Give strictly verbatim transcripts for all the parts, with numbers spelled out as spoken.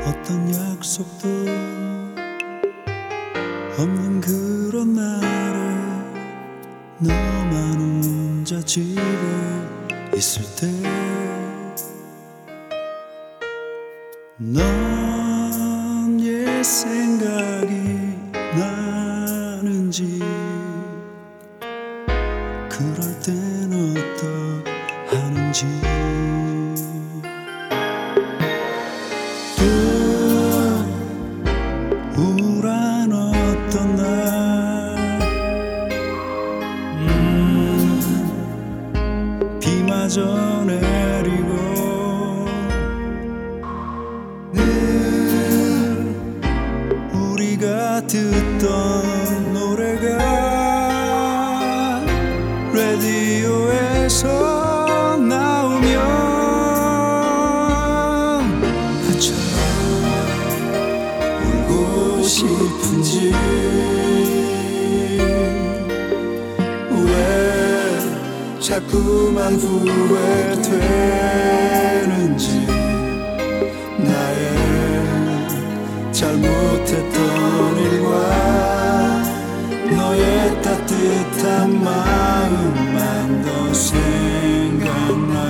어떤 약속도 없는 그런 날에 너만 혼자 집에 있을 때 넌 옛 생각이 나는지 그럴 땐 어떡하는지 또 우울한 어떤 날 음, 비마저 내리고 늘 우리가 듣던 노래가 라디오에서 나오면 나처럼 울고 싶은지 왜 자꾸만 후회되는지 나의 잘못했던 일과 너의 따뜻한 마음만 더 생각나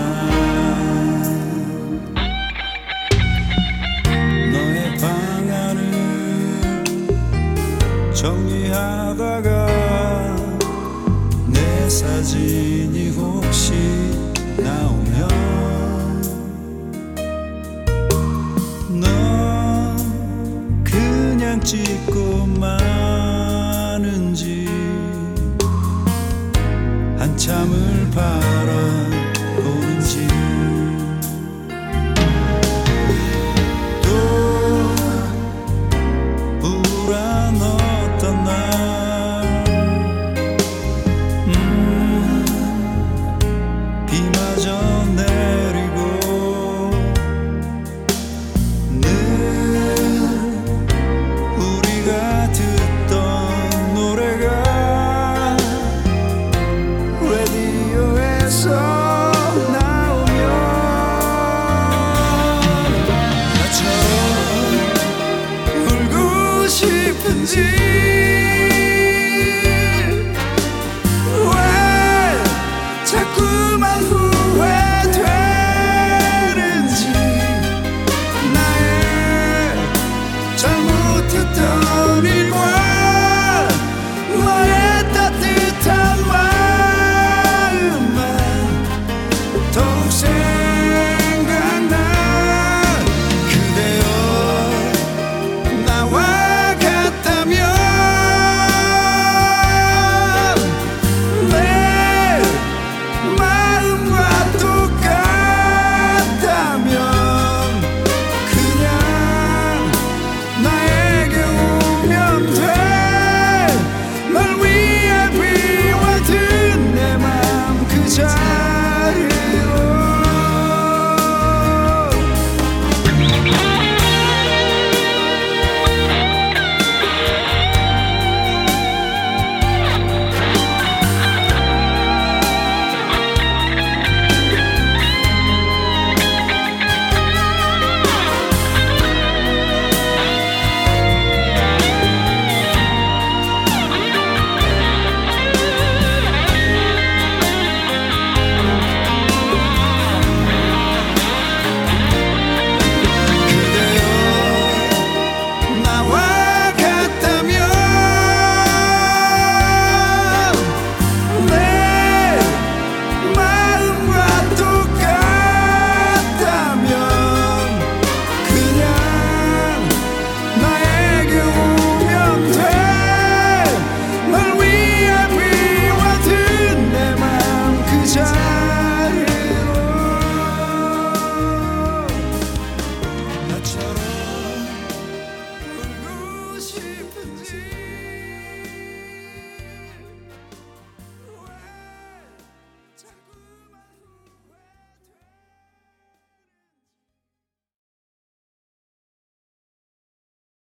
너의 방안을 정리하다가 내 사진이 혹시 나오면 넌 그냥 찍고 마는지 한참을 바라